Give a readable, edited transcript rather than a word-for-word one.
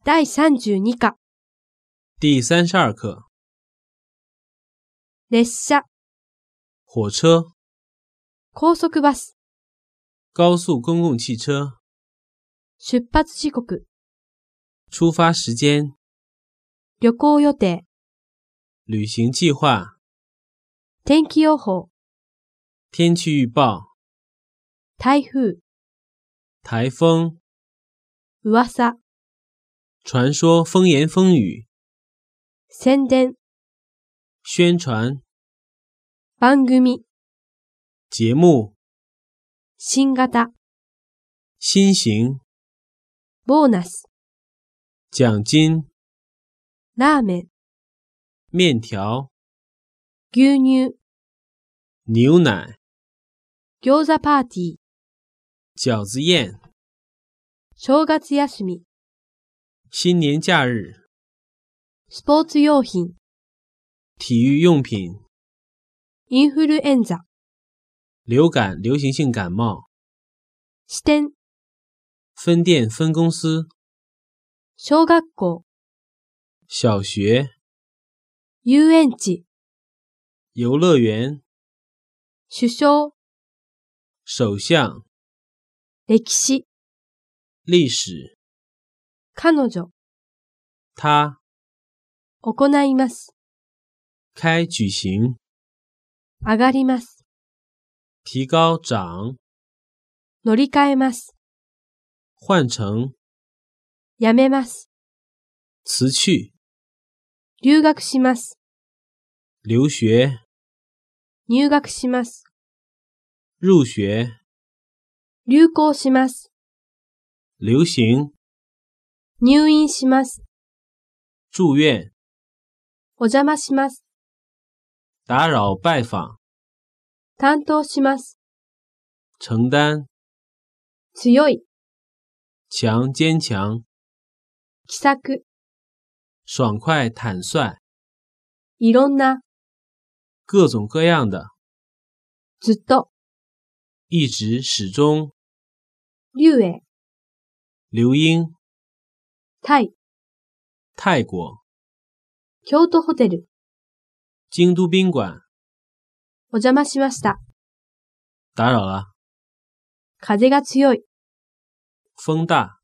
第32課。 第32課。 列車、 火車、 高速バス、 高速公共汽車、 出発時刻、 出发時間、 旅行予定、 旅行計劃、 天気予報、 天氣預報、 台風、 颱風、 噂、 傳說風言風語、 宣伝、 宣傳、 番組、 節目、 新型、 新型、 ボーナス、 獎金、 ラーメン、 面條、 牛乳、 牛奶、 餃子パーティー、 餃子宴、 正月休み、 新年假日、 スポーツ用品、 體育用品、 インフルエンザ、 流感流行性感冒、 支店、 分店分公司、 小学校、 小學、 遊園地、 遊樂園、 首相、 首相、 歴史、 歷史、 彼女、 他、 行います、 開舉行、 上がります、 提高漲、 乗り換えます、 換成、 やめます、 辭去、 留学します、 留學、 入学します、 入學、 流行します、 流行、 入院します、 住院、 お邪魔します、 打擾拜訪、 担当します、 承擔、 強い、 強堅強、 気さく、 爽快坦率、 いろんな、 各種各樣的、 ずっと、 一直始終、 劉英、 流英、 タイ、 泰國、 京都ホテル、 京都賓館、 お邪魔しました。 打擾了、 風が強い、 風大。